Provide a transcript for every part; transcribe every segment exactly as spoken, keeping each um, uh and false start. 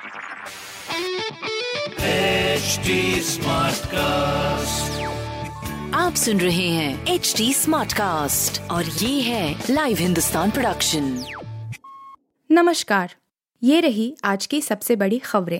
H D Smartcast, आप सुन रहे हैं एच डी स्मार्टकास्ट और ये है लाइव हिंदुस्तान प्रोडक्शन। नमस्कार, ये रही आज की सबसे बड़ी खबरें।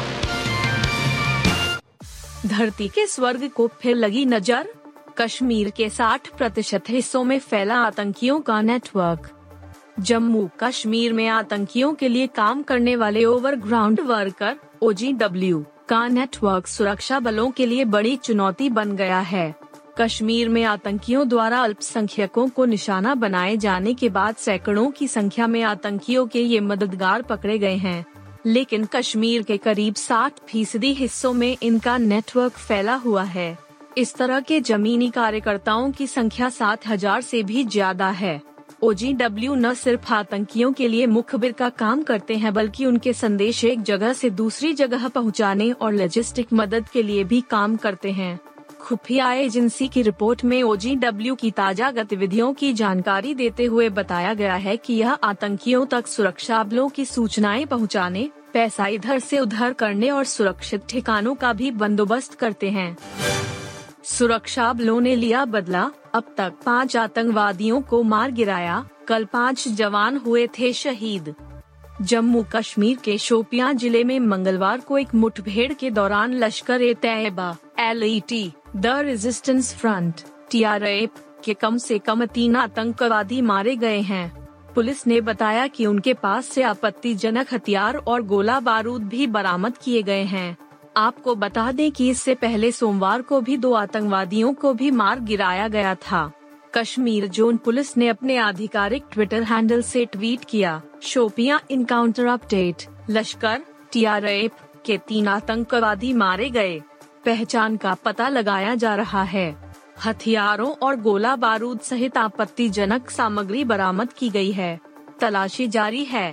धरती के स्वर्ग को फिर लगी नजर, कश्मीर के साठ प्रतिशत हिस्सों में फैला आतंकियों का नेटवर्क। जम्मू कश्मीर में आतंकियों के लिए काम करने वाले overground worker O G W का नेटवर्क सुरक्षा बलों के लिए बड़ी चुनौती बन गया है। कश्मीर में आतंकियों द्वारा अल्पसंख्यकों को निशाना बनाए जाने के बाद सैकड़ों की संख्या में आतंकियों के ये मददगार पकड़े गए हैं, लेकिन कश्मीर के करीब साठ फीसदी हिस्सों में इनका नेटवर्क फैला हुआ है। इस तरह के जमीनी कार्यकर्ताओं की संख्या सात हजार से भी ज्यादा है। ओ जी डब्ल्यू न सिर्फ आतंकियों के लिए मुखबिर का काम करते हैं, बल्कि उनके संदेश एक जगह से दूसरी जगह पहुंचाने और लॉजिस्टिक मदद के लिए भी काम करते हैं। खुफिया एजेंसी की रिपोर्ट में ओ जी डब्ल्यू की ताजा गतिविधियों की जानकारी देते हुए बताया गया है कि यह आतंकियों तक सुरक्षा बलों की सूचनाएं पहुंचाने, पैसा इधर से उधर करने और सुरक्षित ठिकानों का भी बंदोबस्त करते हैं। सुरक्षा बलों ने लिया बदला, अब तक पाँच आतंकवादियों को मार गिराया, कल पाँच जवान हुए थे शहीद। जम्मू कश्मीर के शोपियां जिले में मंगलवार को एक मुठभेड़ के दौरान Lashkar e Taiba L E T, the resistance front T R A के कम से कम तीन आतंकवादी मारे गए हैं। पुलिस ने बताया कि उनके पास से आपत्तिजनक हथियार और गोला बारूद भी बरामद किए गए हैं। आपको बता दें कि इससे पहले सोमवार को भी दो आतंकवादियों को भी मार गिराया गया था। कश्मीर जोन पुलिस ने अपने आधिकारिक ट्विटर हैंडल से ट्वीट किया, Shopian encounter update, Lashkar T R A के तीन आतंकवादी मारे गए, पहचान का पता लगाया जा रहा है। हथियारों और गोला बारूद सहित आपत्तिजनक सामग्री बरामद की गई है, तलाशी जारी है।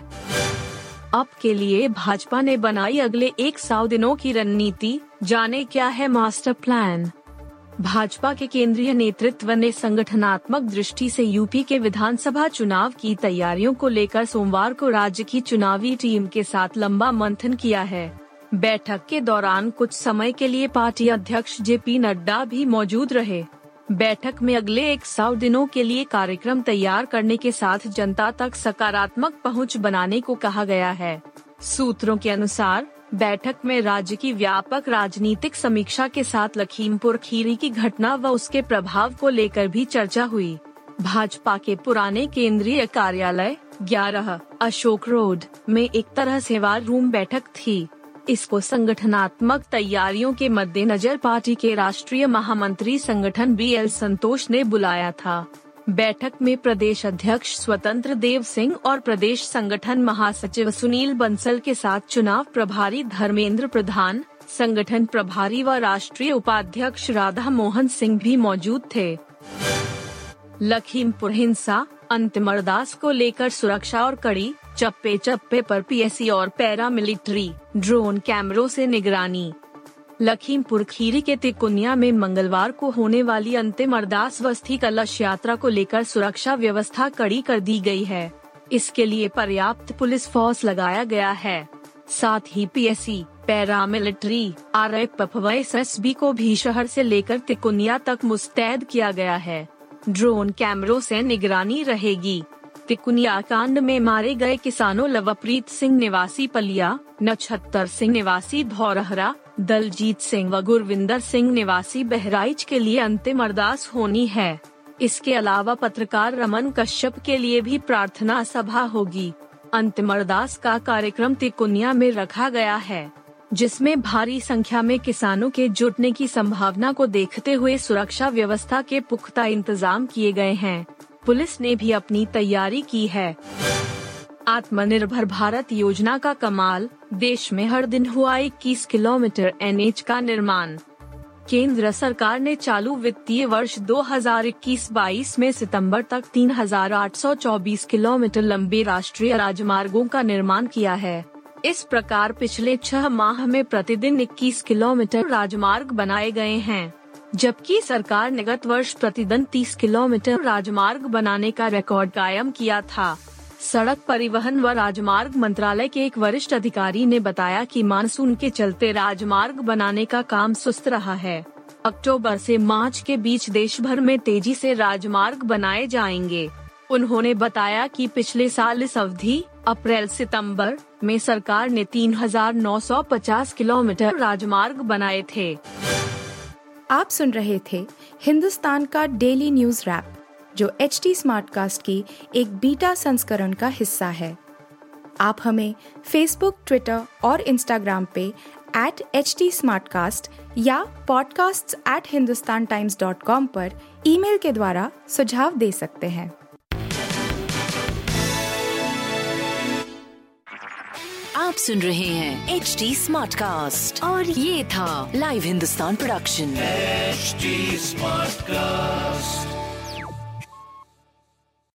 अब के लिए भाजपा ने बनाई अगले एक सौ दिनों की रणनीति, जाने क्या है मास्टर प्लान। भाजपा के केंद्रीय नेतृत्व ने संगठनात्मक दृष्टि से यूपी के विधानसभा चुनाव की तैयारियों को लेकर सोमवार को राज्य की चुनावी टीम के साथ लंबा मंथन किया है। बैठक के दौरान कुछ समय के लिए पार्टी अध्यक्ष जे पी नड्डा भी मौजूद रहे। बैठक में अगले एक सौ दिनों के लिए कार्यक्रम तैयार करने के साथ जनता तक सकारात्मक पहुंच बनाने को कहा गया है। सूत्रों के अनुसार बैठक में राज्य की व्यापक राजनीतिक समीक्षा के साथ लखीमपुर खीरी की घटना व उसके प्रभाव को लेकर भी चर्चा हुई। भाजपा के पुराने केंद्रीय कार्यालय ग्यारह अशोक रोड में एक तरह से वार रूम बैठक थी। इसको संगठनात्मक तैयारियों के मद्देनजर पार्टी के राष्ट्रीय महामंत्री संगठन बी एल संतोष ने बुलाया था। बैठक में प्रदेश अध्यक्ष स्वतंत्र देव सिंह और प्रदेश संगठन महासचिव सुनील बंसल के साथ चुनाव प्रभारी धर्मेंद्र प्रधान, संगठन प्रभारी व राष्ट्रीय उपाध्यक्ष राधा मोहन सिंह भी मौजूद थे। लखीमपुर हिंसा, अंतिम अरदास को लेकर सुरक्षा और कड़ी, चप्पे चप्पे पर पी एस सी और पैरामिलिट्री ड्रोन कैमरों से निगरानी। लखीमपुर खीरी के तिकुनिया में मंगलवार को होने वाली अंतिम अरदास व अस्थि कलश यात्रा को लेकर सुरक्षा व्यवस्था कड़ी कर दी गई है। इसके लिए पर्याप्त पुलिस फोर्स लगाया गया है। साथ ही P S C, paramilitary, R F F व एस एस बी को भी शहर से लेकर तिकुनिया तक मुस्तैद किया गया है। ड्रोन कैमरों से निगरानी रहेगी। तिकुनिया कांड में मारे गए किसानों लवप्रीत सिंह निवासी पलिया, नक्षत्र सिंह निवासी धौरहरा, दलजीत सिंह व गुरविंदर सिंह निवासी बहराइच के लिए अंतिम अरदास होनी है। इसके अलावा पत्रकार रमन कश्यप के लिए भी प्रार्थना सभा होगी। अंतिम अरदास का कार्यक्रम तिकुनिया में रखा गया है, जिसमें भारी संख्या में किसानों के जुटने की संभावना को देखते हुए सुरक्षा व्यवस्था के पुख्ता इंतजाम किए गए हैं। पुलिस ने भी अपनी तैयारी की है। आत्मनिर्भर भारत योजना का कमाल, देश में हर दिन हुआ इक्कीस किलोमीटर एन एच का निर्माण। केंद्र सरकार ने चालू वित्तीय वर्ष दो हज़ार इक्कीस बाईस में सितंबर तक तीन हज़ार आठ सौ चौबीस किलोमीटर लंबे राष्ट्रीय राजमार्गों का निर्माण किया है। इस प्रकार पिछले छह माह में प्रतिदिन इक्कीस किलोमीटर राजमार्ग बनाए गए हैं, जबकि सरकार ने गत वर्ष प्रतिदिन तीस किलोमीटर राजमार्ग बनाने का रिकॉर्ड कायम किया था। सड़क परिवहन व राजमार्ग मंत्रालय के एक वरिष्ठ अधिकारी ने बताया कि मानसून के चलते राजमार्ग बनाने का काम सुस्त रहा है। अक्टूबर से मार्च के बीच देश भर में तेजी से राजमार्ग बनाए जाएंगे। उन्होंने बताया कि पिछले साल इस अवधि अप्रैल सितंबर में सरकार ने तीन हज़ार नौ सौ पचास किलोमीटर राजमार्ग बनाए थे। आप सुन रहे थे हिंदुस्तान का डेली न्यूज रैप, जो एच टी स्मार्टकास्ट की एक बीटा संस्करण का हिस्सा है। आप हमें फेसबुक, ट्विटर और इंस्टाग्राम पे एट एच टी स्मार्टकास्ट या podcasts at Hindustan times dot com पर ईमेल के द्वारा सुझाव दे सकते हैं। आप सुन रहे हैं एच टी स्मार्टकास्ट और ये था live Hindustan production. H T Smartcast.